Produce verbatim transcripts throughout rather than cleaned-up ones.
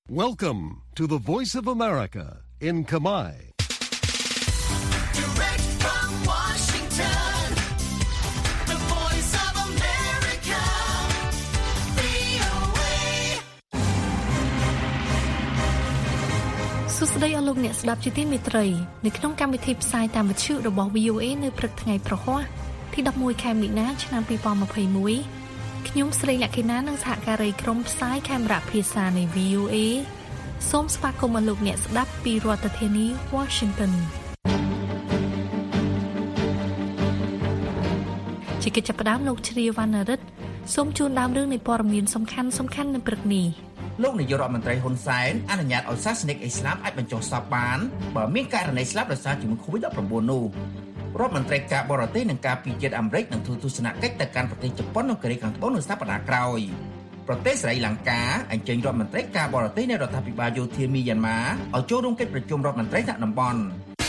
Welcome to the Voice of America in Khmer. Direct from Washington, the Voice of America, វី អូ เอសួស្តីអស់លោកអ្នកស្ដាប់ជាទីមេត្រីនៅក្នុងកម្មវិធីផ្សាយតាមវិទ្យុរបស់ វី អូ เอ នៅព្រឹកថ្ងៃប្រហ័សទីដប់មួយខែមីនាឆ្នាំពីរពាន់ម្ភៃមួយ ខ្ញុំស្រីលក្ខិណានិងសហការីក្រុមផ្សាយខេមរៈភាសានៃ វី អូ เอ សូមស្វាគមន៍អស់លោកអ្នកស្ដាប់ពីរដ្ឋធានី Washington ជាកិច្ចចាប់ផ្ដើមលោកជ្រាវណ្ណរិទ្ធសូមជូនដើមរឿងនៃព័ត៌មានសំខាន់សំខាន់នៅព្រឹកនេះលោកនាយករដ្ឋមន្ត្រីហ៊ុនសែនអនុញ្ញាតឲ្យសាសនិកអ៊ីស្លាមអាចបញ្ចុះសពបានបើមានករណីស្លាប់ដោយសារជំងឺ COVID ដប់ប្រាំបួន នោះរដ្ឋមន្ត្រីការបរទេសនិងការពារជាតិអាមេរិកនឹងធ្វើទស្សនកិច្ចទៅកាន់ប្រទេសជប៉ុននិងកូរ៉េខាងត្បូងនៅសប្តាហ៍ក្រោយប្រទេសស្រីលង្កាអញ្ជើញរដ្ឋមន្ត្រីការបរទេសនៃរដ្ឋាភិបាលយោធាមីយ៉ាន់ម៉ាឲ្យចូលរួមកិច្ចប្រជុំរដ្ឋមន្ត្រីថ្នាក់តំបន់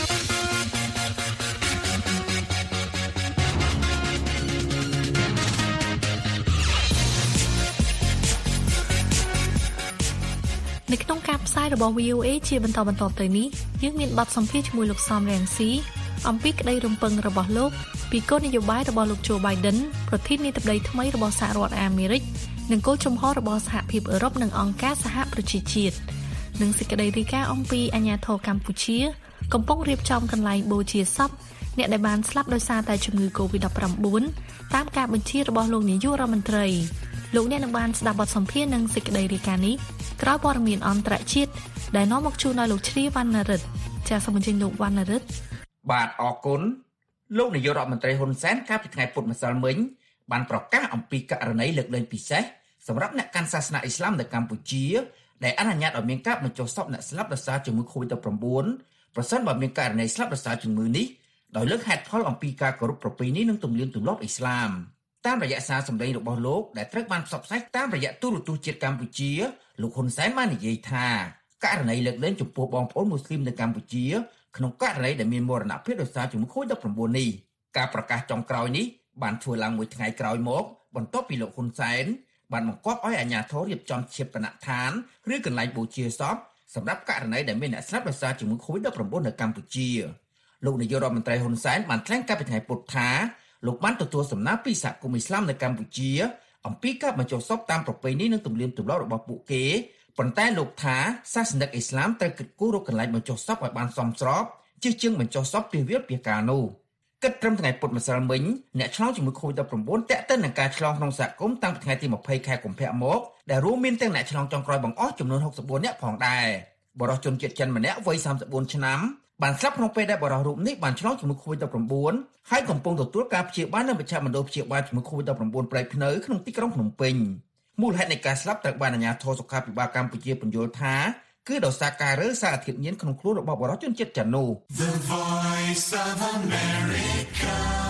នៅក្នុងការផ្សាយរបស់ វី អូ เอ ជាបន្តបន្ទាប់ទៅនេះយើងមានបទសម្ភាសន៍ជាមួយលោកសំរងស៊ីអំពីក្តីរំពឹងរបស់លោកពីគោលនយោបាយរបស់លោក Joe Biden ប្រធានាធិបតីថ្មីរបស់សហរដ្ឋអាមេរិកនិងគោលជំហររបស់សហភាពអឺរ៉ុបនិងអង្គការសហប្រជាជាតិនិងសេចក្តីរាយការណ៍អំពីអាជ្ញាធរកម្ពុជាកំពុងរៀបចំកន្លែងបូជាសពអ្នកដែលបានស្លាប់ដោយសារតែជំងឺ COVID ដប់ប្រាំបួន តាមការបញ្ជារបស់លោកនាយករដ្ឋមន្ត្រីលោកអ្នកនឹងបានស្ដាប់បទសម្ភាសន៍និងសេចក្តីរាយការណ៍នេះក្រោយព័ត៌មានអន្តរជាតិដែលនាំមកជូនដល់លោកជ្រាវណ្ណរិទ្ធចាសសូមអញ្ជើញលោកវណ្ណរិទ្ធបាទអរគុណលោកនាយករដ្ឋមន្ត្រីហ៊ុនសែនកាលពីថ្ងៃពុធម្សិលមិញបានប្រកាសអំពីករណីលើកលែងពិសេសសម្រាប់អ្នកកាន់សាសនាអ៊ីស្លាមនៅកម្ពុជាដែលអនុញ្ញាតឲ្យមានការបញ្ចុះសពអ្នកស្លាប់ដោយសារជំងឺ COVID ដប់ប្រាំបួន ប្រសិនបើមានករណីស្លាប់ដោយសារជំងឺនេះដោយលើកហេតុផលអំពីការគោរពប្រពៃណីនិងទំនៀមទម្លាប់អ៊ីស្លាមតាមរយៈសារសម្ដែងរបស់លោកដែលត្រូវបានផ្សព្វផ្សាយតាមរយៈទូរទស្សន៍ជាតិកម្ពុជាលោកហ៊ុនសែនបាននិយាយថាករណីលើកលែងចំពោះបងប្អូនមូស្លីមនៅកម្ពុជាក្នុងករណីដែលមានមរណភាពដោយសារជំងឺ COVID ដប់ប្រាំបួន នេះការប្រកាសចុងក្រោយនេះបានធ្វើឡើងមួយថ្ងៃក្រោយមកបន្ទាប់ពីលោកហ៊ុនសែនបានបង្គាប់ឲ្យអាជ្ញាធររៀបចំឈាបនដ្ឋានឬកន្លែងបូជាសពសម្រាប់ករណីដែលមានអ្នកស្លាប់ដោយសារជំងឺ COVID ដប់ប្រាំបួន នៅកម្ពុជាលោកនាយករដ្ឋមន្ត្រីហ៊ុនសែនបានថ្លែងកាលពីថ្ងៃពុធថាលោកបានទទួលសំណើពីសហគមន៍អ៊ីស្លាមនៅកម្ពុជាអំពីការបញ្ចុះសពតាមប្រពៃណីនិងទំនៀមទម្លាប់របស់ពួកគេប៉ុន្តែលោកថាសាសនិកអ៊ីស្លាមត្រូវគិតគូររកកន្លែងបញ្ចុះសពឲ្យបានសមស្របជាជាងបញ្ចុះសពពីវាលពីការនោះគិតត្រឹមថ្ងៃពុធម្សិលមិញអ្នកឆ្លងជំងឺ COVID ដប់ប្រាំបួន តាក់ទិននឹងការឆ្លងក្នុងសហគមន៍តាំងពីថ្ងៃទីម្ភៃខែកុម្ភៈមកដែលរួមមានទាំងអ្នកឆ្លងចុងក្រោយបង្អស់ចំនួនហុកសិបបួននាក់ផងដែរបរិសុទ្ធជនជាតិចិនម្នាក់វ័យសាមសិបបួនឆ្នាំបានស្លាប់ក្នុងពេលដែលបរិសុទ្ធរូបនេះបានឆ្លងជំងឺ COVID ដប់ប្រាំបួន ហើយកំពុងទទួលការព្យាបាលនៅមជ្ឈមណ្ឌលព្យាបាលជំងឺ COVID ដប់ប្រាំបួន ព្រៃភ្នៅក្នុងទីក្រុងភ្នំពេញមូលហេតុនៃការស្លាប់ត្រូវបានអាជ្ញាធរសុខាភិបាលកម្ពុជាបញ្យល់ថាគឺដោយសារការរើសារធាតុញៀនក្នុងខ្លួនរបស់បរិសុទ្ធជនជាតិចិននោះ The Voice of America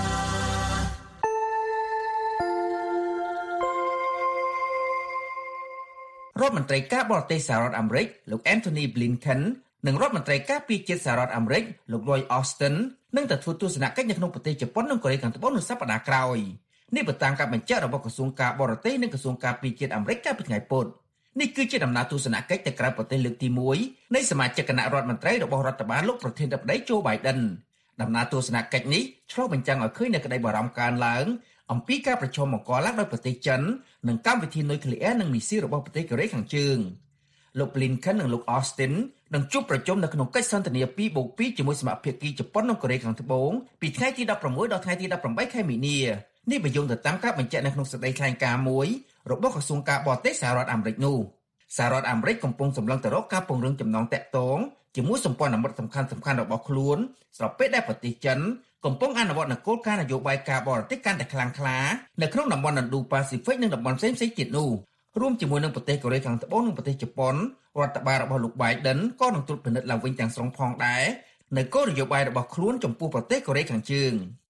រដ្ឋមន្ត្រីការបរទេសសហរដ្ឋអាមេរិកលោក Anthony Blinken និងរដ្ឋមន្ត្រីការពារជាតិសហរដ្ឋអាមេរិកលោក Lloyd Austin នឹងទៅធ្វើទស្សនកិច្ចនៅក្នុងប្រទេសជប៉ុននិងកូរ៉េខាងត្បូងនៅសប្តាហ៍ក្រោយនេះបើតាមការបញ្ជាក់របស់ក្រសួងការបរទេសនិងក្រសួងការពារជាតិអាមេរិកកាលពីថ្ងៃពុធនេះគឺជាដំណើរទស្សនកិច្ចទៅក្រៅប្រទេសលើកទីមួយនៃសមាជិកគណៈរដ្ឋមន្ត្រីរបស់រដ្ឋបាលលោកប្រធានាធិបតី Joe Biden ដំណើរទស្សនកិច្ចនេះឆ្លុះបញ្ចាំងឲ្យឃើញនូវក្តីបារម្ភកើនឡើងអំពីការប្រឈមបង្កឡើងដោយប្រទេសចិននិងកម្មវិធីនុយក្លេអ៊ែរនិងមីស៊ីលរបស់ប្រទេសកូរ៉េខាងជើងលោក Blinken និងលោក Austin នឹងជួបប្រជុំនៅក្នុងកិច្ចសន្ទនា ពីរបូកពីរ ជាមួយសមាភាគីជប៉ុននិងកូរ៉េខាងត្បូងពីថ្ងៃទីដប់ប្រាំមួយដល់ថ្ងៃទីដប់ប្រាំបីខែមីនានេះបញ្យល់ទៅតាមការបញ្ជាក់នៅក្នុងសេចក្តីថ្លែងការណ៍មួយរបស់ក្រសួងការបរទេសសហរដ្ឋអាមេរិកនោះសហរដ្ឋអាមេរិកកំពុងសម្លឹងទៅរកការពង្រឹងចំណងតាក់ទងជាមួយសម្ព័ន្ធមិត្តសំខាន់ៗរបស់ខ្លួនស្របពេលដែលប្រទេសចិនកំពុងអនុវត្តនូវគោលការណ៍នយោបាយការបរទេសកាន់តែខ្លាំងក្លានៅក្នុងតំបន់ Indo-Pacific និងតំបន់ផ្សេងៗទៀតនោះរួមជាមួយនឹងប្រទេសកូរ៉េខាងត្បូងនិងប្រទេសជប៉ុនរដ្ឋបាលរបស់លោក Biden ក៏នឹងត្រួតពិនិត្យឡើងវិញទាំងស្រុងផងដែរនៅគោលនយោបាយរបស់ខ្លួនចំពោះប្រទេសកូរ៉េខាងជើង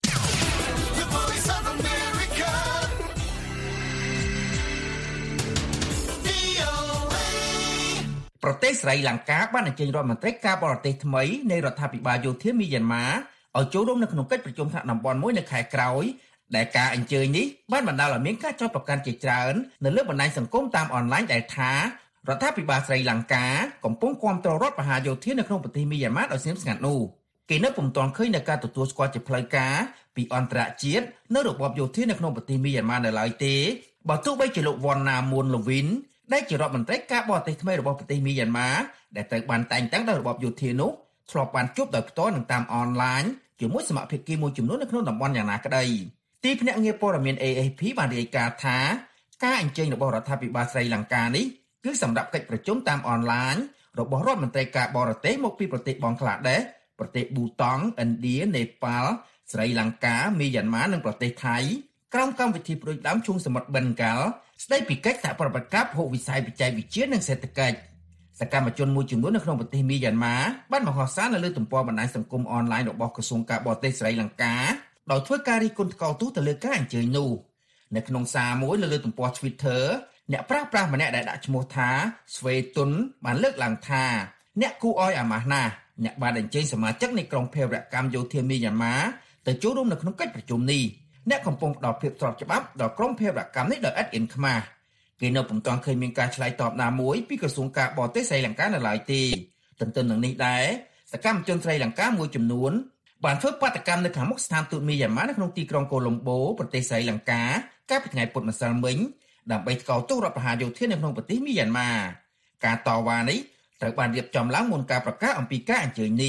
ប្រទេសស្រីលង្កាបានអញ្ជើញរដ្ឋមន្ត្រីការបរទេសថ្មីនៃរដ្ឋាភិបាលយោធាមីយ៉ាន់ម៉ាឲ្យចូលរួមនៅក្នុងកិច្ចប្រជុំថ្នាក់តំបន់មួយនៅខែក្រោយដែលការអញ្ជើញនេះបានបណ្ដាលឲ្យមានការចោទប្រកាន់ជាច្រើននៅលើបណ្ដាញសង្គមតាមអនឡាញដែលថារដ្ឋាភិបាលស្រីលង្កាកំពុងគាំទ្ររដ្ឋបហាយោធានៅក្នុងប្រទេសមីយ៉ាន់ម៉ាដោយស្ងៀមស្ងាត់នោះគេនៅពុំទាន់ឃើញនៅការទទួលស្គាល់ជាផ្លូវការពីអន្តរជាតិនៅរបបយោធានៅក្នុងប្រទេសមីយ៉ាន់ម៉ានៅឡើយទេបើទោះបីជាលោកវ៉ាន់ណាមូនលូវីនដែលជារដ្ឋមន្ត្រីការបរទេសថ្មីរបស់ប្រទេសមីយ៉ាន់ម៉ាដែលត្រូវបានតែងតាំងដោយរបបយោធានោះធ្លាប់បានជួបដោយផ្ទាល់នឹងតាមអនឡាញជាមួយសមាជិកភាគីមួយចំនួននៅក្នុងតំបន់យ៉ាងណាក្តីទីភ្នាក់ងារព័ត៌មាន เอ เอฟ พี បានរាយការណ៍ថាការអញ្ជើញរបស់រដ្ឋាភិបាលស្រីលង្កានេះគឺសម្រាប់កិច្ចប្រជុំតាមអនឡាញរបស់រដ្ឋមន្ត្រីការបរទេសមកពីប្រទេសបង់ក្លាដេសប្រទេសប៊ូតង់ឥណ្ឌានេប៉ាល់ស្រីលង្កាមីយ៉ាន់ម៉ានិងប្រទេសថៃក្រោមកម្មវិធីប្រួយដើមឈូងសមុទ្របិនកាល់ស្ដីពីកិច្ចសហប្រតិបត្តិការពហុវិស័យបច្ចេកវិទ្យានិងសេដ្ឋកិច្ចសកម្មជនមួយចំនួននៅក្នុងប្រទេសមីយ៉ាន់ម៉ាបានបង្ហោះសារនៅលើទំព័របណ្ដាញសង្គមអនឡាញរបស់ក្រសួងការបរទេសស្រីលង្កាដោយធ្វើការរិះគន់ថ្កោលទោសទៅលើការអញ្ជើញនោះនៅក្នុងសារមួយនៅលើទំព័រ Twitter អ្នកប្រាស្រ័យម្នាក់ដែលដាក់ឈ្មោះថាស្វេតុនបានលើកឡើងថាអ្នកគួរឲ្យអាម៉ាស់ណាស់អ្នកបានអញ្ជើញសមាជិកនៃក្រុមភេរវកម្មយោធាមីយ៉ាន់ម៉ាទៅចូលរួមនៅក្នុងកិច្ចប្រជុំនេះអ្នកកំពុងផ្ដល់ភាពស្របច្បាប់ដល់ក្រុមភេរវកម្មនេះដោយឥតអៀនខ្មាស់គេនៅពុំទាន់ឃើញមានការឆ្លើយតបណាមួយពីក្រសួងការបរទេសស្រីលង្កានៅឡើយទេទន្ទឹមនឹងនេះដែរសកម្មជនស្រីលង្កាមួយចំនួនបានធ្វើបាតកម្មនៅខាងមុខស្ថានទូតមីយ៉ាន់ម៉ានៅក្នុងទីក្រុងកូឡុំបូប្រទេសស្រីលង្កាកាលពីថ្ងៃពុធម្សិលមិញដើម្បីថ្កោលទោសរដ្ឋបហាយោធានៅក្នុងប្រទេសមីយ៉ាន់ម៉ាការតវ៉ានេះត្រូវបានរៀបចំឡើងមុនការប្រកាសអំពីការអញ្ជើញនេះ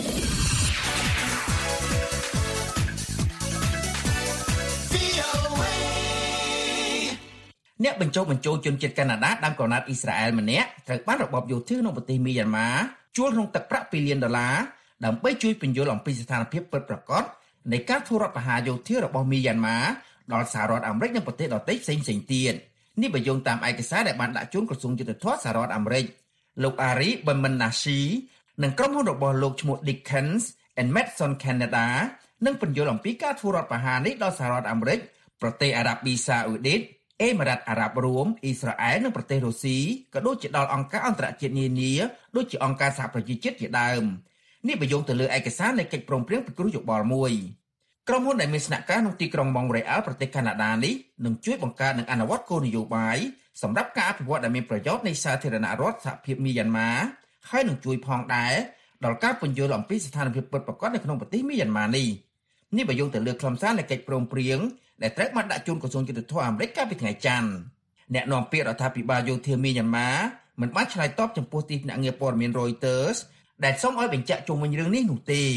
អ្នកបញ្ចុះបញ្ចូលជនជាតិកាណាដាដើមកំណើតអ៊ីស្រាអែលម្នាក់ត្រូវបានរបបយោធាក្នុងប្រទេសមីយ៉ាន់ម៉ាជួលក្នុងទឹកប្រាក់ពីរលានដុល្លារដើម្បីជួយពន្យល់អំពីស្ថានភាពពិតប្រាកដនៃការធ្វើរដ្ឋបហាយោធារបស់មីយ៉ាន់ម៉ាដល់សហរដ្ឋអាមេរិកនិងប្រទេសដទៃផ្សេងៗទៀតនេះបញ្យល់តាមឯកសារដែលបានដាក់ជូនក្រសួងយុទ្ធភ័ពសហរដ្ឋអាមេរិកលោក Ari Bermanassi និងក្រុមហ៊ុនរបស់លោកឈ្មោះ Dickens and Madson Canada នឹងពន្យល់អំពីការធ្វើរដ្ឋបហានេះដល់សហរដ្ឋអាមេរិកប្រទេសអារ៉ាប៊ីសាអូឌីតអេមីរ៉ាតអារ៉ាប់រួមអ៊ីស្រាអែលនិងប្រទេសរុស្ស៊ីក៏ដូចជាដល់អង្គការអន្តរជាតិនានាដូចជាអង្គការសហប្រជាជាតិជាដើមនេះបញ្យល់ទៅលើឯកសារនៃកិច្ចព្រមព្រៀងពិគ្រោះយោបល់មួយក្រុមហ៊ុនដែលមានស្នាក់ការក្នុងទីក្រុង Montreal ប្រទេសកាណាដានេះនឹងជួយបង្កើតនិងអនុវត្តគោលនយោបាយសម្រាប់ការអភិវឌ្ឍដែលមានប្រយោជន៍នៃសាធារណរដ្ឋសហភាពមីយ៉ាន់ម៉ាហើយនឹងជួយផងដែរដល់ការពន្យល់អំពីស្ថានភាពពិតប្រាកដនៅក្នុងប្រទេសមីយ៉ាន់ម៉ានេះនេះបញ្យល់ទៅលើខ្លឹមសារនៃកិច្ចព្រមព្រៀងដែលត្រូវបានដាក់ជូនក្រសួងយុទ្ធភ័ពអាមេរិកកាលពីថ្ងៃច័ន្ទអ្នកនាំពាក្យរដ្ឋាភិបាលយោធាមីយ៉ាន់ម៉ាមិនបានឆ្លើយតបចំពោះទីភ្នាក់ងារព័ត៌មាន Reuters ដែលសូមឲ្យបញ្ជាក់ជុំវិញរឿងនេះនោះទេ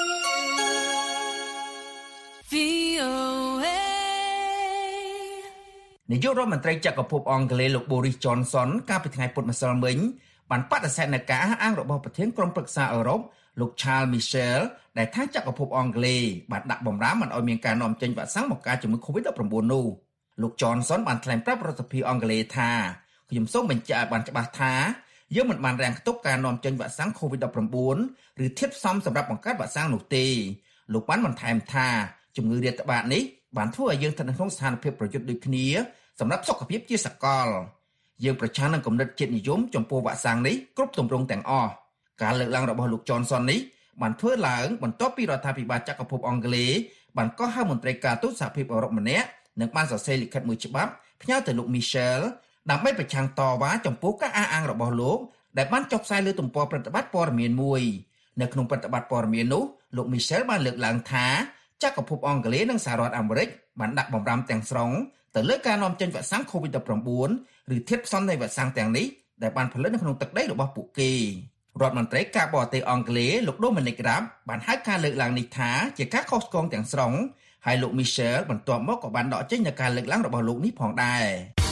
នាយករដ្ឋមន្ត្រីចក្រភពអង់គ្លេសលោក Boris Johnson កាលពីថ្ងៃពុធម្សិលមិញបានបដិសេធនឹងការអះអាងរបស់ប្រធានក្រុមប្រឹក្សាអឺរ៉ុបលោក Charles Michel ដែលថាចក្រភពអង់គ្លេសបានដាក់បំរាមមិនឲ្យមានការនាំចេញវ៉ាក់សាំងមកការជំងឺ COVID ដប់ប្រាំបួន នោះលោក Johnson បានថ្លែងប្រាប់រដ្ឋសភាអង់គ្លេសថាខ្ញុំសូមបញ្ជាក់ឲ្យបានច្បាស់ថាយើងមិនបានរាំងខ្ទប់ការនាំចេញវ៉ាក់សាំង COVID ដប់ប្រាំបួន ឬធាតុផ្សំសម្រាប់បង្កើតវ៉ាក់សាំងនោះទេលោកបានបន្ថែមថាជំងឺរាតត្បាតនេះបានធ្វើឲ្យយើងស្ថិតនៅក្នុងស្ថានភាពប្រយុទ្ធដូចគ្នាសម្រាប់សុខភាពជាសកលយើងប្រឆាំងនឹងគំនិតជាតិនិយមចំពោះវ៉ាក់សាំងនេះគ្រប់ទម្រង់ទាំងអស់ការលើកឡើងរបស់លោក Johnson នេះបានធ្វើឡើងបន្ទាប់ពីរដ្ឋាភិបាលចក្រភពអង់គ្លេសបានកោះហៅមន្ត្រីការទូតសហភាពអឺរ៉ុបម្នាក់និងបានសរសេរលិខិតមួយច្បាប់ផ្ញើទៅលោក Michel ដើម្បីប្រឆាំងតវ៉ាចំពោះការអះអាងរបស់លោកដែលបានចុះផ្សាយលើទំព័រប្រតិបត្តិព័ត៌មានមួយនៅក្នុងប្រតិបត្តិព័ត៌មាននោះលោក Michel បានលើកឡើងថាចក្រភពអង់គ្លេសនិងសហរដ្ឋអាមេរិកបានដាក់បំរាមទាំងស្រុងទៅលើការនាំចេញវ៉ាក់សាំង COVID ដប់ប្រាំបួន ឬធាតុផ្សំនៃវ៉ាក់សាំងទាំងនេះដែលបានផលិតនៅក្នុងទឹកដីរបស់ពួកគេរដ្ឋមន្ត្រីការបរទេសអង់គ្លេសលោក Dominic Raab បានហៅការលើកឡើងនេះថាជាការខុសឆ្គងទាំងស្រុងហើយលោក Michel បន្ទាប់មកក៏បានដកចេញនូវការលើកឡើងរបស់លោកនេះផងដែរ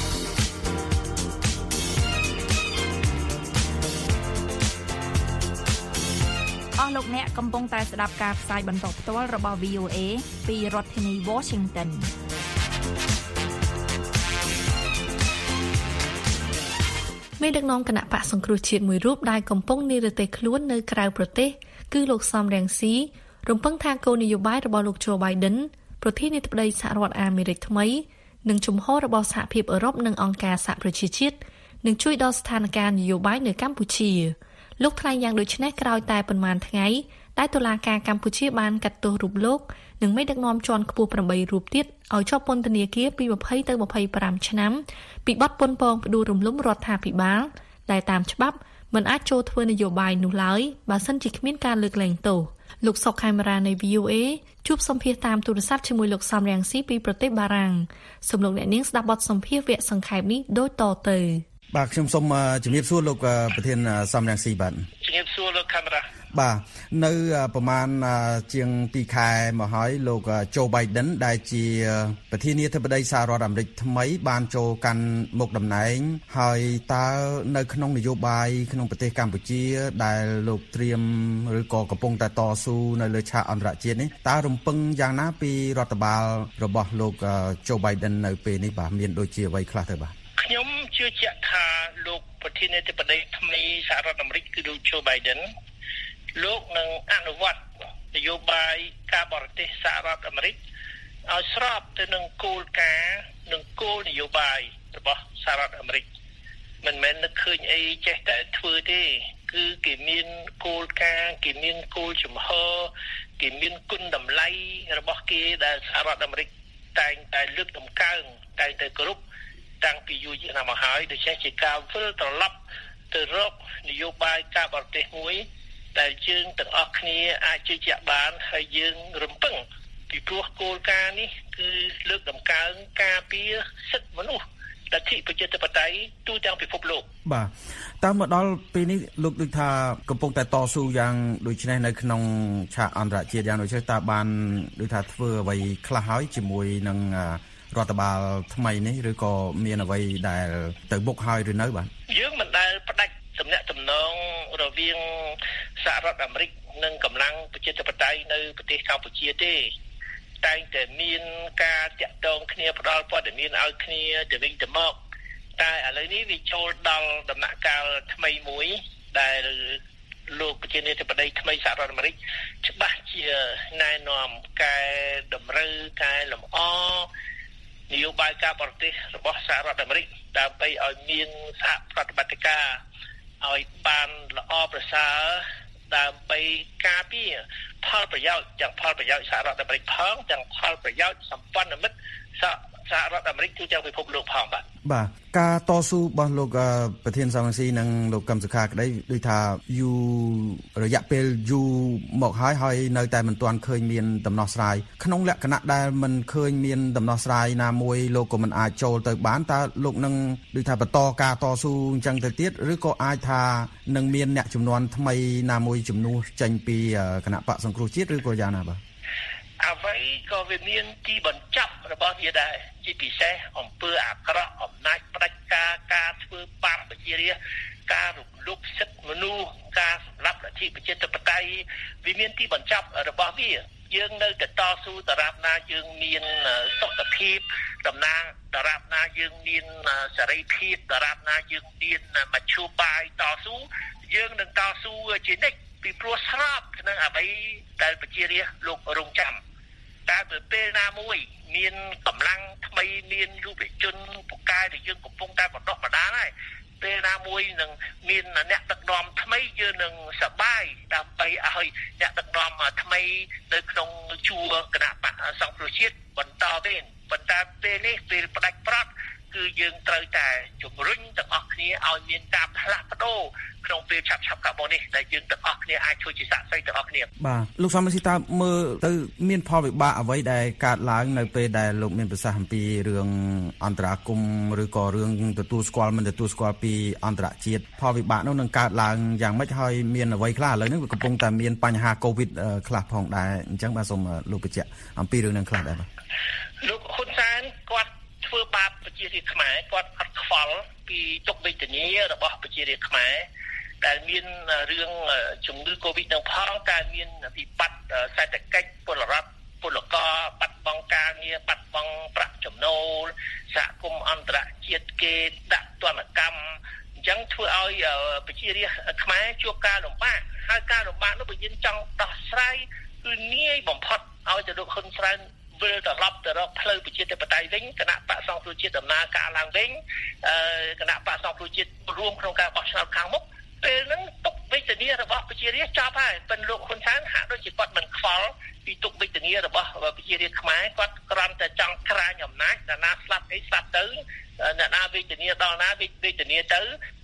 អស់លោកអ្នកកំពុងតែស្ដាប់ការផ្សាយបន្តផ្ទាល់របស់ វី អូ អេ ពីរដ្ឋធានី Washington មេដឹកនាំគណៈបកសង្គ្រោះជាតិមួយរូបដែលកំពុងនិរទេសខ្លួននៅក្រៅប្រទេសគឺលោកសំរងស៊ីរំពឹងថាគោលនយោបាយរបស់លោក Joe Biden ប្រធានាធិបតីសហរដ្ឋអាមេរិកថ្មីនិងជំហររបស់សហភាពអឺរ៉ុបនិងអង្គការសហប្រជាជាតិនឹងជួយដល់ស្ថានភាពនយោបាយនៅកម្ពុជាលោកថ្លែងយ៉ាងដូចនេះក្រោយតែប៉ុន្មានថ្ងៃដែលតុលាការកម្ពុជាបានកាត់ទោសរូបលោកនិងមេដឹកនាំជាន់ខ្ពស់ប្រាំបីរូបទៀតឲ្យជាប់ពន្ធនាគារពីยี่สิบទៅยี่สิบห้าឆ្នាំពីបទប៉ុនប៉ងផ្ដួលរំលំរដ្ឋាភិបាលដែលតាមច្បាប់មិនអាចចូលធ្វើនយោបាយនោះឡើយបើសិនជាគ្មានការលើកលែងទោសលោកសុកខេមរានៃ V O A ជួបសម្ភាសតាមទូរស័ព្ទជាមួយលោកសំរងស៊ីពីប្រទេសបារាំងសូមលោកអ្នកនាងស្ដាប់បទសម្ភាសវគ្គសង្ខេបនេះដូចតទៅបាទខ្ញុំសូមជំរាបសួរលោកប្រធានសំរងស៊ីបាទជំរាបសួរលោកកាមេរ៉ាបាទនៅប្រហែលជាងពីរខែមកហើយលោក Joe Biden ដែលជាប្រធានាធិបតីសហរដ្ឋអាមេរិកថ្មីបានចូលកាន់មុខតំណែងហើយតើនៅក្នុងនយោបាយក្នុងប្រទេសកម្ពុជាដែលលោកត្រៀមឬក៏កំពុងតែតស៊ូនៅលើឆាកអន្តរជាតិនេះតើរំពឹងយ៉ាងណាពីរដ្ឋបាលរបស់លោក Joe Biden នៅពេលនេះបាទមានដូចជាអ្វីខ្លះទៅបាទខ្ញុំជឿជាក់ថាលោកប្រធានាធិបតីថ្មីសហរដ្ឋអាមេរិកគឺលោក Joe Bidenលោកនឹងអនុវត្តនយោបាយការបរទេសសហរដ្ឋអាមេរិកឲ្យស្របទៅនឹងគោលការណ៍និងគោលនយោបាយរបស់សហរដ្ឋអាមេរិកមិនមែននឹកឃើញអីចេះតែធ្វើទេគឺគេមានគោលការណ៍គេមានគោលជំហរគេមានគុណតម្លៃរបស់គេដែលសហរដ្ឋអាមេរិកតែងតែលើកតម្កើងតែងតែគោរពតាំងពីយូរយារណាស់មកហើយដូច្នេះជាការវិលត្រឡប់ទៅរកនយោបាយការបរទេសមួយដែលយើងទាំងអស់គ្នាអាចជឿជាក់បានហើយយើងរំពឹងពីព្រោះគោលការណ៍នេះគឺលើកតម្កើងការពារសិទ្ធិមនុស្សលទ្ធិប្រជាធិបតេយ្យទូទាំងពិភពលោកបាទតើមកដល់ពេលនេះលោកដូចថាកំពុងតែតស៊ូយ៉ាងដូចនេះនៅក្នុងឆាកអន្តរជាតិយ៉ាងដូចនេះតើបានដូចថាធ្វើអ្វីខ្លះហើយជាមួយនឹងរដ្ឋបាលថ្មីនេះឬក៏មានអ្វីដែលទៅមុខហើយឬនៅបាទយើងមិនដែលផ្ដាច់ទំនាក់ទំនងរវាងសហរដ្ឋអាមេរិកនិងកម្លាំងប្រជាធិបតេយ្យនៅប្រទេសកម្ពុជាទេតែងតែមានការតាក់ទងគ្នាផ្ដល់ព័ត៌មានឲ្យគ្នាទៅវិញទៅមកតែឥឡូវនេះវាចូលដល់ដំណាក់កាលថ្មីមួយដែលលោកប្រធានាធិបតីថ្មីសហរដ្ឋអាមេរិកច្បាស់ជាណែនាំកែតម្រូវកែលម្អនយោបាយការបរទេសរបស់សហរដ្ឋអាមេរិកដើម្បីឲ្យមានសហប្រតិបត្តិការឲ្យបានល្អប្រសើរដើម្បីការពារផលប្រយោជន៍ទាំងផលប្រយោជន៍សហរដ្ឋអាមេរិកផងទាំងផលប្រយោជន៍សម្ព័ន្ធមិត្តសហរដ្ឋអាមេរិកទូទាំងពិភពលោកផងបាទបាទការតស៊ូរបស់លោកប្រធានសំរងស៊ីនិងលោកកឹមសុខាក្តីដូចថាយូររយៈពេលយូរមកហើយហើយនៅតែមិនទាន់ឃើញមានដំណោះស្រាយក្នុងលក្ខណៈដែលមិនឃើញមានដំណោះស្រាយណាមួយលោកក៏មិនអាចចូលទៅបានតើលោកនឹងដូចថាបន្តការតស៊ូអញ្ចឹងទៅទៀតឬក៏អាចថានឹងមានអ្នកជំនាន់ថ្មីណាមួយជំនួសចេញពីគណៈបកសង្គ្រោះជាតិឬក៏យ៉ាងណាបាទអ្វីក៏វាមានទីបញ្ចប់របស់វាដែរជាពិសេសអំពើអាក្រក់អំណាចផ្ដាច់ការការធ្វើបាបប្រជារាស្ត្រការរំលោភសិទ្ធិមនុស្សការសម្លាប់លទ្ធិប្រជាធិបតេយ្យវាមានទីបញ្ចប់របស់វាយើងនៅតែតស៊ូដរាបណាយើងមានសុខភាពដំណាងដរាបណាយើងមានសេរីភាពដរាបណាយើងមានមធ្យោបាយតស៊ូយើងនឹងតស៊ូជានិច្ចពីព្រោះស្របនឹងអ្វីដែលប្រជារាស្ត្រលោករងចាំតែពេលណាមួយមានកម្លាំងថ្មីមានយុវជនពូកែដែលយើងកំពុងតែបណ្ដុះបណ្ដាលហើយពេលណាមួយនឹងមានអ្នកដឹកនាំថ្មីយើងនឹងសប្បាយដើម្បីឲ្យអ្នកដឹកនាំថ្មីនៅក្នុងជួរគណៈបកសង្គ្រោះជាតិបន្តទៀតប៉ុន្តែពេលនេះពេលផ្ដាច់ប្រត់គឺយើងត្រូវតែជំរុញទាំងអស់គ្នាឲ្យមានការផ្លាស់ប្ដូរក្នុងពេលឆាប់ឆាប់កាប់មកនេះដែលយើងទាំងអស់គ្នាអាចជួយជាសាក្សីទាំងអស់គ្នាបាទលោកសំរងស៊ីតើមើលទៅមានផលវិបាកអ្វីដែលកើតឡើងនៅពេលដែលលោកមានប្រសាសន៍អំពីរឿងអន្តរាគមឬក៏រឿងទទួលស្គាល់មិនទទួលស្គាល់ពីអន្តរជាតិផលវិបាកនោះនឹងកើតឡើងយ៉ាងម៉េចហើយមានអ្វីខ្លះឥឡូវនេះកំពុងតែមានបញ្ហាកូវីដខ្លះផងដែរអញ្ចឹងបាទសូមលោកបញ្ជាក់អំពីរឿងនឹងខ្លះដែរបាទលោកហ៊ុនសែនគាត់ធ្វើបាបប្រជារាស្ត្រខ្មែរគាត់អត់ខ្វល់ពីទុក្ខវេទនារបស់ប្រជារាស្ត្រខ្មែរដែលមានរឿងជំងឺ Covid នឹងផងការមានវិបត្តិសេដ្ឋកិច្ចពលរដ្ឋពលករបាត់បង់ការងារបាត់បង់ប្រាក់ចំណូលសហគមន៍អន្តរជាតិគេដាក់ទណ្ឌកម្មអញ្ចឹងធ្វើឲ្យប្រជារាស្ត្រខ្មែរជួបការលំបាកហើយការលំបាកនោះបើយើងចង់ដោះស្រាយគឺងាយបំផុតឲ្យទៅលោកហ៊ុនសែនវិលត្រឡប់ទៅរកផ្លូវប្រជាធិបតេយ្យវិញគណៈបកសង្គ្រោះជាតិដំណើរការឡើងវិញគណៈបកសង្គ្រោះជាតិរួមក្នុងការបោះឆ្នោតខាងមុខពេលហ្នឹងទុកវេទនារបស់ប្រជារាស្ត្រចប់ហើយប៉ុន្តែលោកហ៊ុនសែនហាក់ដូចជាគាត់មិនខ្វល់ពីទុកវេទនារបស់ប្រជារាស្ត្រខ្មែរគាត់គ្រាន់តែចង់ក្រាញអំណាចអ្នកណាស្លាប់អីស្លាប់ទៅអ្នកណាវេទនាដល់ណាវេទនាទៅអ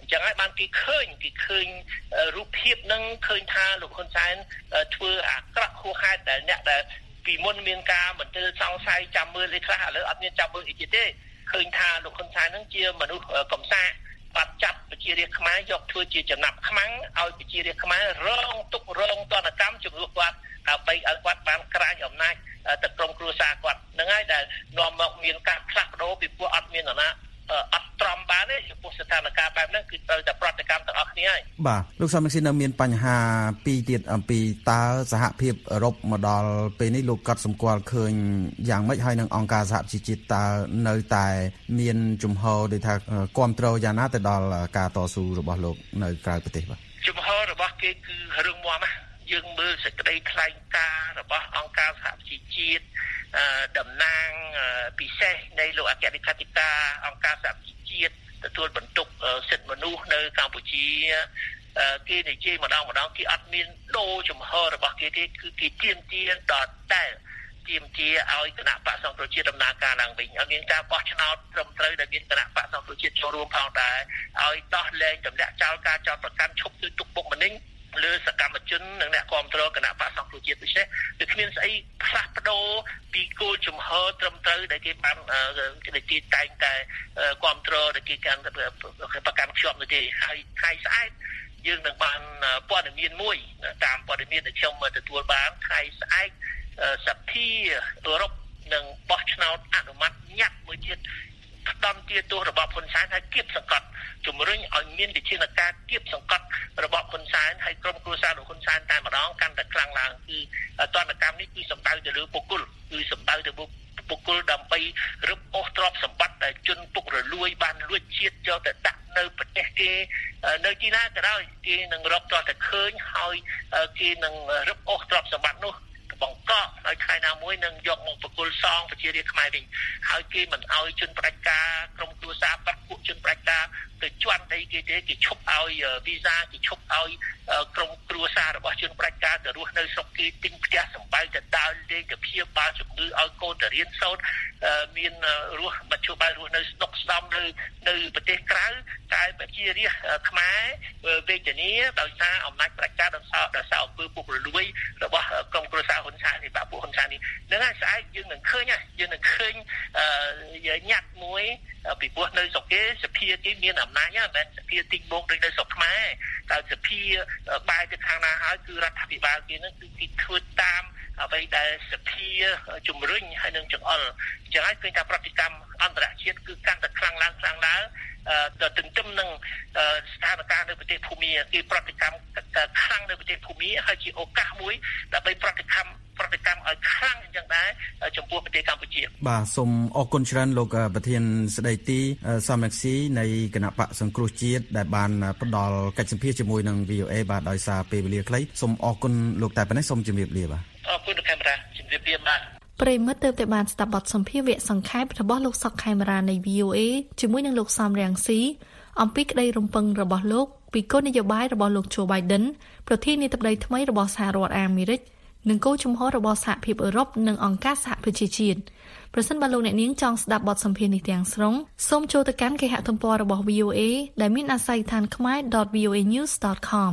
ចឹងហើយបានគេឃើញគេឃើញរូបភាពនឹងឃើញថាលោកហ៊ុនសែនធ្វើអាក្រក់ហួសហេតុដែលអ្នកដែលពីមុនមានការមន្ទិលសង្ស័យចាំមើលអីខ្លះឥឡូវអត់មានចាំមើលអីទៀតទេឃើញថាលោកហ៊ុនសែននឹងជាមនុស្សកំសាកបាត់ចាប់ប្រជារាស្ត្រខ្មែរយកធ្វើជាចំណាប់ខ្មាំងឲ្យប្រជារាស្ត្រខ្មែររងទុក្ខរងទណ្ឌកម្មជំនួសគាត់ដើម្បីឲ្យគាត់បានក្រាញអំណាចទៅក្រុមគ្រួសារគាត់ហ្នឹងហើយដែលនាំមកមានការផ្លាស់ប្ដូរពីព្រោះអត់មាននរណាអត់ត្រំបានទេចំពោះស្ថានភាពបែបហ្នឹងគឺត្រូវតែប្រតិកម្មទាំងអស់គ្នាហើយបាទលោកសំស៊ីនៅមានបញ្ហាពីរទៀតអំពីតើសហភាពអឺរ៉ុបមកដល់ពេលនេះលោកក៏សម្គាល់ឃើញយ៉ាងម៉េចហើយនឹងអង្គការសហជីវជាតិតើនៅតែមានជំហរដូចថាគ្រប់គ្រងយ៉ាងណាទៅដល់ការតស៊ូរបស់លោកនៅក្រៅប្រទេសបាទជំហររបស់គេគឺរឹងមាំណាយើងមើលសេចក្តីថ្លែងការណ៍របស់អង្គការសហជីវជាតិតំណាងពិសេសនៃលោកអគ្គលេខាធិការអង្គការសហជីវជាតិទទួលបន្ទុកសិទ្ធិមនុស្សនៅកម្ពុជាគេនិយាយម្ដងម្ដងគេអត់មានដូរជំហររបស់គេទេគឺគេទាមទារដល់តែទាមទារឲ្យគណៈបក្សសង្គ្រោះជាតិដំណើរការឡើងវិញឲ្យមានការបោះឆ្នោតត្រឹមត្រូវដែលមានគណៈបក្សសង្គ្រោះជាតិចូលរួមផងដែរឲ្យដោះលែងទម្លាក់ចោលការចោទប្រកាន់ឈប់គឺទុកបុកម្នេញលើសកម្មជននិងអ្នកគាំទ្រគណៈបក្សសង្គ្រោះជាតិពិសេសគឺគ្មានស្អីផ្លាស់ប្ដូរពីគោលជំហរត្រឹមត្រូវដែលគេបានគេទីតែងតែគាំទ្រដែលគេកាន់ប្រកាន់ខ្ជាប់នោះទេហើយថ្ងៃស្អែកយើងនឹងបានព័ត៌មានមួយតាមព័ត៌មានដែលខ្ញុំទទួលបានថ្ងៃស្អែកសភាអឺរ៉ុបនឹងបោះឆ្នោតអនុម័តញាត់មួយទៀតផ្ដំទាទោសរបស់ហ៊ុនសែនហើយគៀបសង្កត់ជំរុញឲ្យមានវិធានការគៀបសង្កត់របស់ហ៊ុនសែនហើយក្រុមគ្រួសាររបស់ហ៊ុនសែនតែម្ដងកាន់តែខ្លាំងឡើងគឺទណ្ឌកម្មនេះគឺសំដៅទៅលើបុគ្គលគឺសំដៅទៅបុគ្គលដើម្បីរឹបអូសទ្រព្យសម្បត្តិដែលជនពុករលួយបានលួចជាតិយកទៅដាក់នៅប្រទេសគេនៅទីណាក៏ដោយគេនឹងរកតតែឃើញហើយគេនឹងរឹបអូសទ្រព្យសម្បត្តិនោះបង្កក់ហើយខែណាមួយនឹងយកមកប្រគល់សងប្រជារាស្ត្រខ្មែរវិញហើយគេមិនអោយជនប្រជាការក្រុមគ្រួសារបាត់ពួកជនប្រជាការទៅជន់ដីគេទេគេឈប់ឲ្យវីសាគេឈប់ឲ្យក្រុមគ្រួសាររបស់ជនប្រជាការទៅរស់នៅស្រុកគេទិញផ្ទះសម្បែងទៅដើរលេងទៅព្យាបាលជំងឺឲ្យកូនទៅរៀនសូត្រមានរស់មធ្យោបាយរស់នៅស្នុកស្ដំនៅនៅប្រទេសក្រៅតែប្រជារាស្ត្រខ្មែរវេទនាដោយសារអំណាចប្រជាការដោយសារដោយសារអំពើពុករលួយរបស់ក្រុមគ្រួសារហ៊ុនសែននេះបាក់ពួកហ៊ុនសែននេះនឹងហើយស្អែកយើងនឹងឃើញយើងនឹងឃើញញ៉ាត់មួយពីព្រោះនៅស្រុកគេសភាគេមានអំណាចណាមិនសភាទីងបងដូចនៅស្រុកខ្មែរតែសភាបែរទៅខាងណាហើយគឺរដ្ឋាភិបាលគេនឹងគឺគេធ្វើតាមអ្វីដែលសភាជំរុញហើយនឹងចង្អុលអញ្ចឹងហើយឃើញថាប្រតិកម្មអន្តរជាតិគឺកាន់តែខ្លាំងឡើងខ្លាំងឡើងទៅទន្ទឹមនឹងស្ថានភាពនៅប្រទេសភូមាគេប្រតិកម្មខ្លាំងនៅប្រទេសភូមាហើយជាឱកាសមួយដើម្បីប្រតិកម្មប្រតិកម្មឲ្យខ្លាំងអញ្ចឹងដែរចំពោះប្រទេសកម្ពុជាបាទសូមអរគុណច្រើនលោកប្រធានស្ដីទីសំរងស៊ីនៃគណៈបក្សសង្គ្រោះជាតិដែលបានផ្ដល់កិច្ចសម្ភាសជាមួយនឹង វី អូ អេ បាទដោយសារពេលវេលាខ្លីសូមអរគុណលោកតែប៉ុណ្ណេះសូមជម្រាបលាបាទអរគុណលោកខេមរាជម្រាបលាបាទប្រិមិត្តទើបតែបានស្ដាប់បទសម្ភាសន៍វគ្គសង្ខេបរបស់លោកសុកខេមរានៃ វី អូ អេ ជាមួយនឹងលោកសំរាំងស៊ីអំពីក្តីរំពឹងរបស់លោកពីគោលនយោបាយរបស់លោក Joe Biden ប្រធានាធិបតីថ្មីរបស់សហរដ្ឋអាមេរិកនិងគោលជំហររបស់សហភាពអឺរ៉ុបនិងអង្គការសហប្រជាជាតិប្រសិនបើលោកអ្នកនាងចង់ស្ដាប់បទសម្ភាសន៍នេះទាំងស្រុងសូមចូលទៅកាន់គេហទំព័ររបស់ វី អូ អេ ដែលមានអាសយដ្ឋាន khmae dot v o a news dot com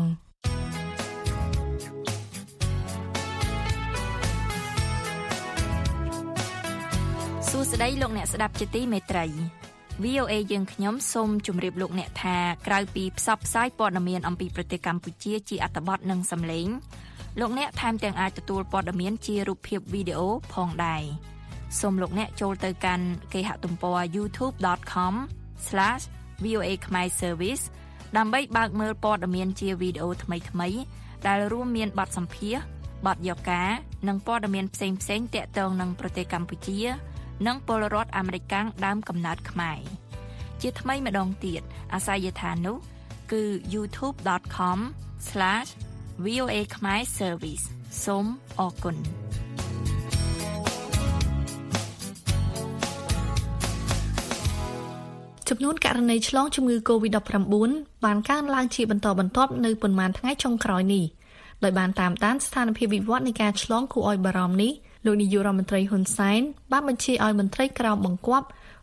សួស្តីលោកអ្នកស្ដាប់ជាទីមេត្រី វី អូ អេ យើងខ្ញុំសូមជម្រាបលោកអ្នកថាក្រៅពីផ្សព្វផ្សាយព័ត៌មានអំពីប្រទេសកម្ពុជាជាអត្ថបទនិងសំឡេងលោកអ្នកថែមទាំងអាចទទួលព័ត៌មានជារូបភាពវីដេអូផងដែរសូមលោកអ្នកចូលទៅកាន់គេហទំព័រ youtube dot com slash v o a khmer service ដើម្បីបើកមើលព័ត៌មានជាវីដេអូថ្មីៗដែលរួមមានបទសម្ភាសន៍បទយកការនិងព័ត៌មានផ្សេងៗទាក់ទងនឹងប្រទេសកម្ពុជានិងពលរដ្ឋអាមេរិកកាំងដើមកំណើតខ្មែរជាថ្មីម្ដងទៀតអាសយដ្ឋាននោះគឺ youtube dot com slash v o a khmer service សូមអរគុណចំនួនករណីឆ្លងជំងឺ កូវីដ ដប់ប្រាំបួន បានកើនឡើងជាបន្តបន្ទាប់នៅប៉ុន្មានថ្ងៃចុងក្រោយនេះដោយបានតាមដានស្ថានភាពវិវត្តនៃការឆ្លងគួរឲ្យបារម្ភនេះលោកនាយករដ្ឋមន្ត្រីហ៊ុនសែនបានបញ្ជាឲ្យមន្ត្រីក្រមបង្គាប់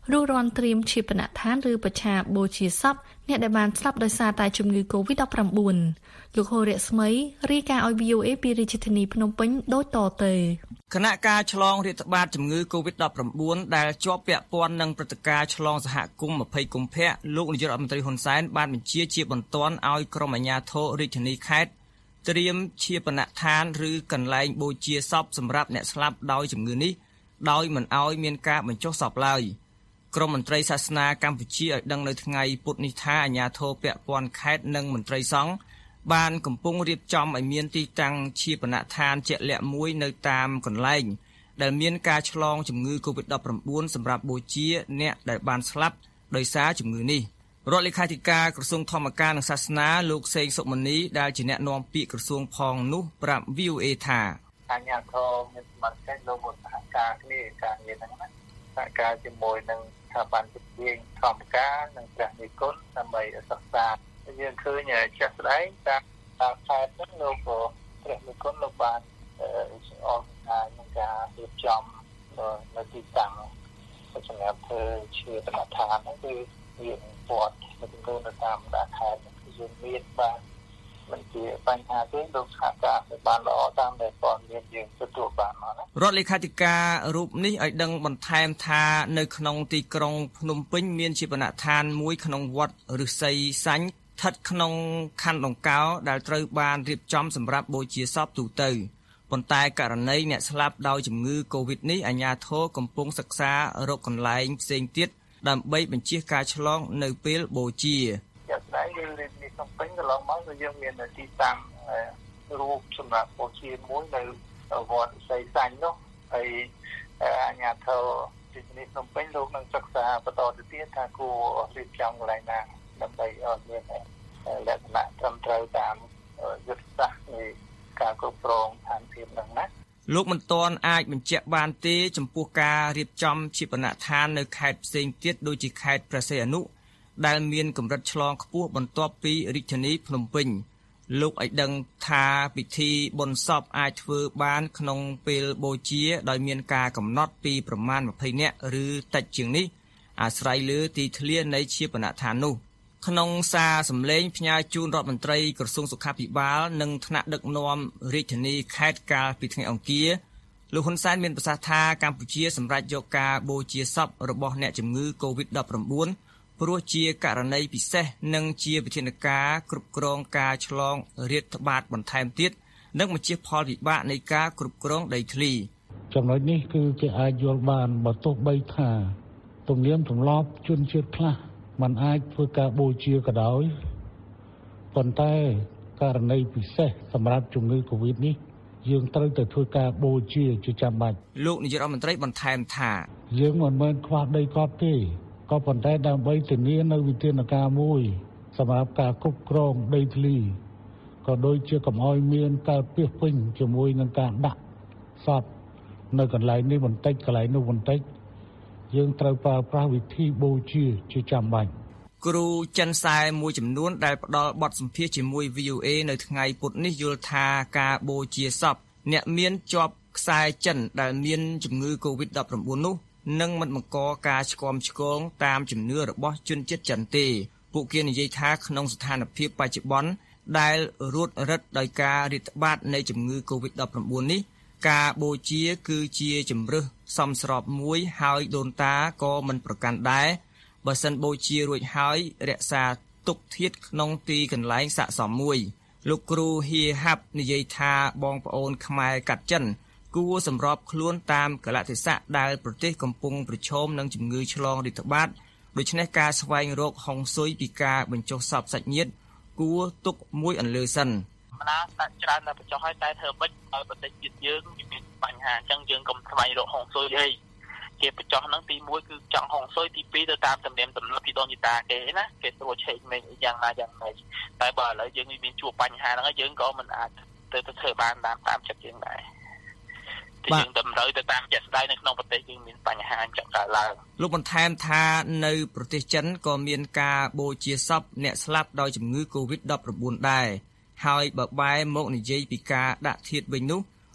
រួចរាន់ត្រៀមឈាបនដ្ឋានឬបច្ឆាបូជាសពអ្នកដែលបានស្លាប់ដោយសារតែជំងឺ កូវីដ ដប់ប្រាំបួន លោកហូរៈស្មីរាយការណ៍ឲ្យ វី អូ เอ ពីរាជធានីភ្នំពេញដូចតទៅគណៈការឆ្លងរាតត្បាតជំងឺ កូវីដ ដប់ប្រាំបួន ដែលជាប់ពាក់ព័ន្ធនឹងព្រឹត្តិការណ៍ឆ្លងសហគមន៍ ยี่สิบ កុម្ភៈលោកនាយករដ្ឋមន្ត្រីហ៊ុនសែនបានបញ្ជាជាបន្ទាន់ឲ្យក្រុមអាជ្ញាធររាជធានីខេត្តត្រៀមឈាបនដ្ឋានឬកន្លែងបូជាសពសម្រាប់អ្នកស្លាប់ដោយជំងឺនេះដោយមិនឲ្យមានការបញ្ចុះសពឡើយក្រមមន្ត្រីសាសនាកម្ពុជាឲ្យដឹងនៅថ្ងៃពុធនេះថាអាជ្ញាធរពាក់ព័ន្ធខេត្តនិងមន្ត្រីសង្ឃបានកំពុងរៀបចំឲ្យមានទីតាំងឈាបនដ្ឋានជាក់លាក់មួយនៅតាមកន្លែងដែលមានការឆ្លងជំងឺ កូវីដ ដប់ប្រាំបួន សម្រាប់បូជាអ្នកដែលបានស្លាប់ដោយសារជំងឺនេះរដ្ឋលេខាធិការក្រសួងធម្មការនិងសាសនាលោកសេងសុមនីដែលជាអ្នកនាំពាក្យក្រសួងផងនោះប្រាប់ វី អូ เอ ថាអាជ្ញាធរមានសមត្ថកិច្ចលោកមកសហការគ្នាការងារហ្នឹងណាសហការជាមួយនឹងស្ថាប័នវិទ្យាធម្មការនិងព្រះនិគុណដើម្បីសិក្សាយើងឃើញជាក់ស្ដែងតាមតាមខេត្តហ្នឹងលោកព្រះនិគុណលោកបានអរគុណនឹងការរៀបចំនៅទីតាំងសម្រាប់ធ្វើជាបណដ្ឋានហ្នឹងគឺមានព័ទ្ធនៅក្នុងនៅតាមដានខេត្តគឺយើងមានបាទមិនជាបញ្ហាទេលោកសហការបានល្អតាមដែលព័ត៌មានយើងទទួលបានមកណារដ្ឋលេខាធិការរូបនេះឲ្យដឹងបន្ថែមថានៅក្នុងទីក្រុងភ្នំពេញមានជាបណដ្ឋានមួយក្នុងវត្តឫស្សីសាញ់ស្ថិតក្នុងខណ្ឌដង្កោដែលត្រូវបានរៀបចំសម្រាប់បូជាសពទូទៅប៉ុន្តែករណីអ្នកស្លាប់ដោយជំងឺ កូវីដ នេះអាជ្ញាធរកំពុងសិក្សារកកន្លែងផ្សេងទៀតដើម្បីបញ្ជៀសការឆ្លងនៅពេលបូជាជាក់ស្ដែងយើងរៀបនេះក្នុងពេញកន្លងមកគឺយើងមានទីតាំងរូបសម្រាប់បូជាមួយនៅវត្តសីសាញ់នោះហើយអាជ្ញាធរទីនេះក្នុងពេញលោកនឹងសិក្សាបន្តទៅទៀតថាគួររៀបចំកន្លែងណាដើម្បីឲ្យមានលក្ខណៈត្រឹមត្រូវតាមយុទ្ធសាស្ត្រនៃការគ្រប់គ្រងស្ថានភាពហ្នឹងណាលោកមិនទាន់អាចបញ្ជាក់បានទេចំពោះការរៀបចំឈាបនដ្ឋាននៅខេត្តផ្សេងទៀតដូចជាខេត្តព្រះសីហនុដែលមានកម្រិតឆ្លងខ្ពស់បន្ទាប់ពីរាជធានីភ្នំពេញលោកឲ្យដឹងថាពិធីបុណ្យសពអាចធ្វើបានក្នុងពេលបូជាដោយមានការកំណត់ពីប្រមាណยี่สิบនាក់ឬតិចជាងនេះអាស្រ័យលើទីធ្លានៃឈាបនដ្ឋាននោះក្នុងសារសម្លេងផ្ញើជូនរដ្ឋមន្ត្រីក្រសួងសុខាភិបាលនិងថ្នាក់ដឹកនាំរាជធានីខេត្តកាលពីថ្ងៃអង្គារលោកហ៊ុនសែនមានប្រសាសន៍ថាកម្ពុជាសម្រេចយកការបូជាសពរបស់អ្នកជំងឺ កូវីដ ដប់ប្រាំបួន ព្រោះជាករណីពិសេសនិងជាវិធានការគ្រប់គ្រងការឆ្លងរាតត្បាតបន្ថែមទៀតនិងបញ្ជៀសផលវិបាកនៃការគ្រប់គ្រងដីធ្លីចំណុចនេះគឺគេអាចយល់បានបើទោះបីថាទំនៀមទម្លាប់ជនជាតិខ្លះมันអាចធ្វើការបូជាក៏ដោយប៉ុន្តែករណីពិសេសសម្រាប់ជំងឺ កូវីដ នេះយើងត្រូវតែធ្វើការបូជាជាចាំបាច់លោកនាយករដ្ឋមន្ត្រីបន្ថែមថាយើងមិនមែនខ្វះដីកប់ទេក៏ប៉ុន្តែដើម្បីធានានៅវិធានការមួយសម្រាប់ការគ្រប់គ្រងដីធ្លីក៏ដូចជាកុំឲ្យមានការពាសពេញជាមួយនឹងការដាក់សពនៅកន្លែងនេះបន្តិចកន្លែងនោះបន្តិចយើងត្រូវប្រើប្រាស់វិធីបូជាជាចាំបាច់គ្រូចិនសែមួយចំនួនដែលផ្ដល់បទសម្ភាសន៍ជាមួយ វី អូ เอ នៅថ្ងៃពុធនេះយល់ថាការបូជាសពអ្នកមានជាប់ខ្សែចិនដែលមានជំងឺ កូវីដ ដប់ប្រាំបួន នោះនឹងមិនបង្កការឆ្គាំឆ្គងតាមជំនឿរបស់ជនជាតិចិនទេពួកគេនិយាយថាក្នុងស្ថានភាពបច្ចុប្បន្នដែលរੂតរិតដោយការរាតត្បាតនៃជំងឺ កូវីដ ដប់ប្រាំបួន នេះការបូជាគឺជាជំរើសសមស្របមួយហើយដូនតាក៏មិនប្រកាន់ដែរបើសិនបូជារួចហើយរក្សាទុកធាតុក្នុងទីកន្លែងស័ក្តិសមមួយលោកគ្រូហៀហាប់និយាយថាបងប្អូនខ្មែរកាត់ចិនគួរសម្របខ្លួនតាមកលៈទេសៈដែលប្រទេសកំពុងប្រឈមនឹងជំងឺឆ្លងរាតត្បាតដូច្នេះការស្វែងរកហុងស៊ុយពីការបញ្ចុះសពសាច់ញាតិគួរទុកមួយអន្លើសិនម្ដងដាក់ច្រើនតែបញ្ចុះឲ្យតែធ្វើមិនឲ្យប្រទេសជាតិយើងមានបញ្ហាអញ្ចឹងយើងកុំស្វែងរកហុងស៊ុយអីគេបញ្ចុះហ្នឹងទីមួយគឺចង់ហុងស៊ុយទីពីរទៅតាមទំនៀមទម្លាប់ពីដូនពីតាគេណាគេស្រួលឆេកមេញយ៉ាងណាយ៉ាងម៉េចតែបើឥឡូវយើងមានជួបបញ្ហាហ្នឹងយើងក៏មិនអាចទៅទៅធ្វើបានតាមតាមចិត្តយើងដែរយើងតម្រូវទៅតាមជាក់ស្ដែងនៅក្នុងប្រទេសយើងមានបញ្ហាអញ្ចឹងកើតឡើងលោកបន្ថែមថានៅប្រទេសចិនក៏មានការបូជាសពអ្នកស្លាប់ដោយជំងឺ កូវីដ ដប់ប្រាំបួន ដែរហើយបើបែរមកនិយាយពីការដាក់ធាតុវិញនោះ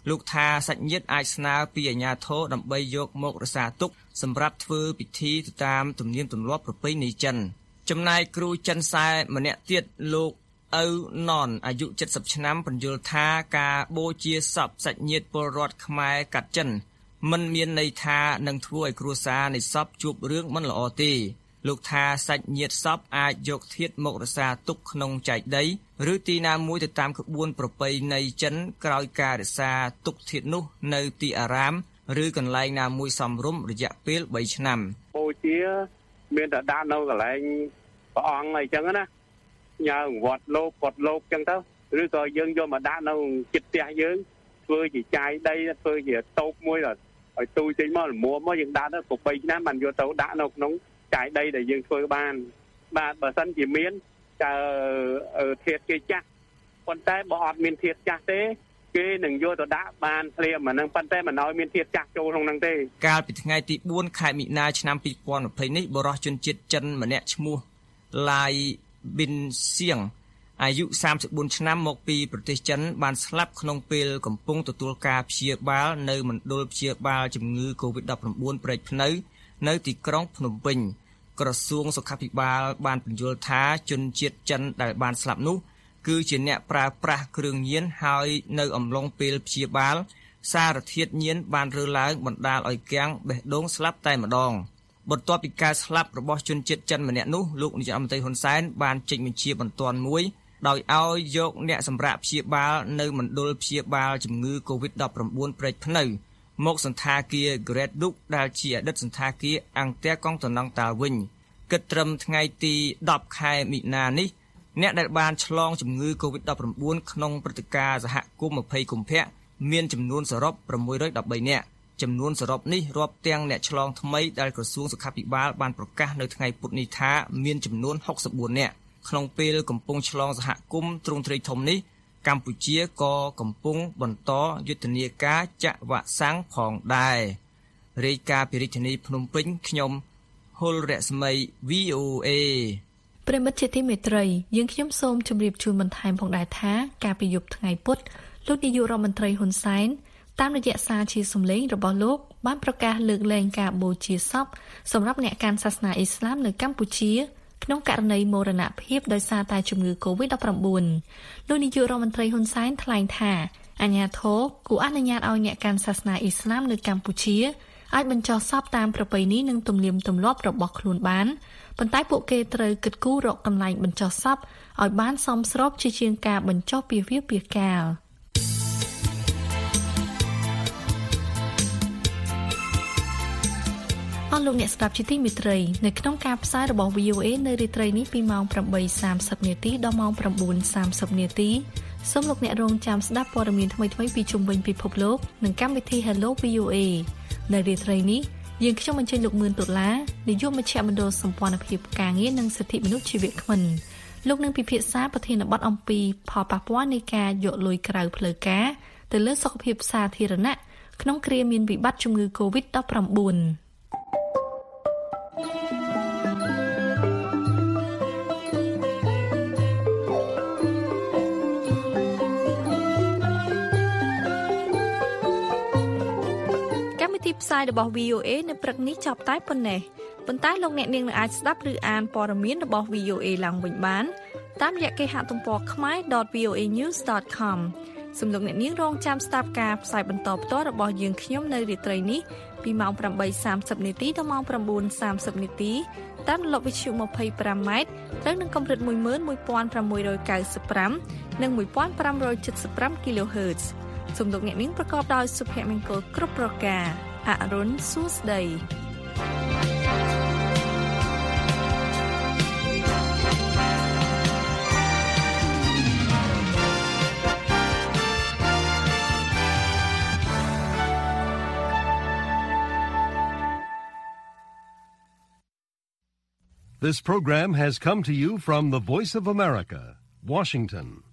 លោកថាសាច់ញាតិអាចស្នើពីអាជ្ញាធរដើម្បីយកម្ករក្សាទុកសម្រាប់ធ្វើពិធីទៅតាមទំនៀមទម្លាប់ប្រពៃណីចិនចំណែកគ្រូចិនសែម្នាក់ទៀតលោកឪណនអាយុเจ็ดสิบឆ្នាំបញ្យល់ថាការបូជាសពសាច់ញាតិពលរដ្ឋខ្មែរកាត់ចិនមិនមានន័យថានឹងធ្វើឲ្យគ្រួសារនៃសពជួបរឿងមិនល្អទេលោកថាសាច់ញាតិសពអាចយកធាតុមករក្សាទុកក្នុងចែកដីឬទីណាមួយទៅតាមក្បួនប្រពៃណីចិនក្រោយការរក្សាទុកធាតុនោះនៅទីអារាមឬកន្លែងណាមួយសមរម្យរយៈពេលបីឆ្នាំបូជាមានតែដាក់នៅកន្លែងព្រះអង្គអីចឹងណាញ៉ាំវត្តលោកគាត់លោកចឹងទៅឬក៏យើងយកមកដាក់នៅចិត្តផ្ទះយើងធ្វើជាចាយដីធ្វើជាតូបមួយឲ្យទូចេញមកល្មមមកយើងដាក់ទៅប្របីឆ្នាំបានយកទៅដាក់នៅក្នុងចាយដីដែលយើងធ្វើបានបាទបើសិនជាមានតើធាតុគេចាស់ប៉ុន្តែបើអត់មានធាតុចាស់ទេគេនឹងយកទៅដាក់បានភ្លាមអានឹងប៉ុន្តែមិនឲ្យមានធាតុចាស់ចូលក្នុងហ្នឹងទេកាលពីថ្ងៃទីបួនខែមិនិនាឆ្នាំពីរពាន់ยี่สิบនេះបរិសុទ្ធជនជាតិចិនម្នាក់ឈ្មោះឡាយប៊ីនសៀងអាយុសាមសិបបួនឆ្នាំមកពីប្រទេសចិនបានស្លាប់ក្នុងពេលកំពុងទទួលការព្យាបាលនៅមណ្ឌលព្យាបាលជំងឺ កូវីដ ដប់ប្រាំបួន ព្រែកភ្នៅនៅទីក្រុងភ្នំពេញក្រសួងសុខាភិបាលបានពន្យល់ថាជនជាតិចិនដែលបានស្លាប់នោះគឺជាអ្នកប្រើប្រាស់គ្រឿងញៀនហើយនៅអំឡុងពេលព្យាបាលសារធាតុញៀនបានរើឡើងបណ្ដាលឲ្យគាំងបេះដូងស្លាប់តែម្ដងបន្ទាប់ពីការស្លាប់របស់ជនជាតិចិនម្នាក់នោះលោកនាយករដ្ឋមន្ត្រីហ៊ុនសែនបានចេញបញ្ជាបន្ទាន់មួយដោយឲ្យយកអ្នកសម្រាកព្យាបាលនៅមណ្ឌលព្យាបាលជំងឺ កូវីដ ដប់ប្រាំបួន ព្រែកភ្នៅមកសន្តាគារ Great Duke ដែលជាអតីតសន្តាគារអង្គរកងតំណងតាវិញគិតត្រឹមថ្ងៃទីដប់ខែមិនិនានេះអ្នកដែលបានឆ្លងជំងឺ កូវីដ ដប់ប្រាំបួន ក្នុងព្រឹត្តិការណ៍សហគមន៍ยี่สิบកុម្ភៈមានចំនួនសរុបหกร้อยสิบสามនាក់ចំនួនសរុបនេះរាប់ទាំងអ្នកឆ្លងថ្មីដែលក្រសួងសុខាភិបាលបានប្រកាសនៅថ្ងៃពុធនេះថាមានចំនួនหกสิบสี่នាក់ក្នុងពេលកំពុងឆ្លងសហគមន៍ទ្រង់ទ្រាយធំនេះកម្ពុជាក៏កំពុងបន្តយុទ្ធនាការចាក់វ៉ាក់សាំងផងដែររាយការណ៍ពីរាជធានីភ្នំពេញខ្ញុំហុលរស្មី វី អូ เอប្រិមិត្តជាទីមេត្រីយើងខ្ញុំសូមជម្រាបជូនបន្ថែមផងដែរថាការប្រយុទ្ធថ្ងៃពុធលោកនាយករដ្ឋមន្ត្រីហ៊ុនសែនតាមរយៈសារជាសម្លេងរបស់លោកបានប្រកាសលើកលែងការបូជាសពសម្រាប់អ្នកកាន់សាសនាអ៊ីស្លាមនៅកម្ពុជាក្នុងករណីមរណភាពដោយសារតែជំងឺ កូវីដ ដប់ប្រាំបួន លោកនាយករដ្ឋមន្ត្រីហ៊ុនសែនថ្លែងថាអាជ្ញាធរគួរអនុញ្ញាតឲ្យអ្នកកាន់សាសនាអ៊ីស្លាមនៅកម្ពុជាអាចបញ្ចុះសពតាមប្រពៃណីនិងទំនៀមទម្លាប់របស់ខ្លួនបានប៉ុន្តែពួកគេត្រូវគិតគូររកកន្លែងបញ្ចុះសពឲ្យបានសមស្របជាជាងការបញ្ចុះពាវាពាកាលអស់លោកអ្នកស្ដាប់ជាទីមេត្រីនៅក្នុងការផ្សាយរបស់ វី អូ เอ នៅរាត្រីនេះពីម៉ោងប្រាំបីសាមសិបនាទីដល់ម៉ោងប្រាំបួនសាមសិបនាទីសូមលោកអ្នករងចាំស្ដាប់ព័ត៌មានថ្មីៗពីជុំវិញពិភពលោកនិងកម្មវិធី Hello វី អូ เอ នៅរាត្រីនេះយើងខ្ញុំអញ្ជើញលោកមឿនដុល្លារនាយកមជ្ឈមណ្ឌលសម្ព័ន្ធភាពការងារនិងសិទ្ធិមនុស្សជីវៈក្មិនលោកនឹងពិភាក្សាប្រធានបទអំពីផលប៉ះពាល់នៃការយកលុយក្រៅផ្លូវការទៅលើសុខភាពសាធារណៈក្នុងគ្រាមានវិបត្តិជំងឺ កូវីដ ដប់ប្រាំបួនផ្សាយរបស់ វី អូ เอ នៅព្រឹកនេះចប់តែប៉ុណ្ណេះប៉ុន្តែលោកអ្នកនាងនឹងអាចស្ដាប់ឬអានព័ត៌មានរបស់ វី អូ เอ ឡើងវិញបានតាមរយៈគេហទំព័រ ខមែរ ដត វី អូ เอ ញូស ដត ខម សូមលោកអ្នកនាងរងចាំស្ដាប់ការផ្សាយបន្តផ្ទាល់របស់យើងខ្ញុំនៅរាត្រីនេះពីម៉ោងប្រាំបីសាមសិបនាទីដល់ម៉ោងប្រាំបួនសាមសិបនាទីតាមរលកវិទ្យុยี่สิบห้าម៉ែត្រត្រូវនឹងកម្រិតmột một năm chín chín nămនិងmột five seven five គីឡូហឺត សូមលោកអ្នកនាងប្រកបដោយសុភមង្គលគ្រប់ប្រការអរុនសួស្ដី This program has come to you from the Voice of America, Washington.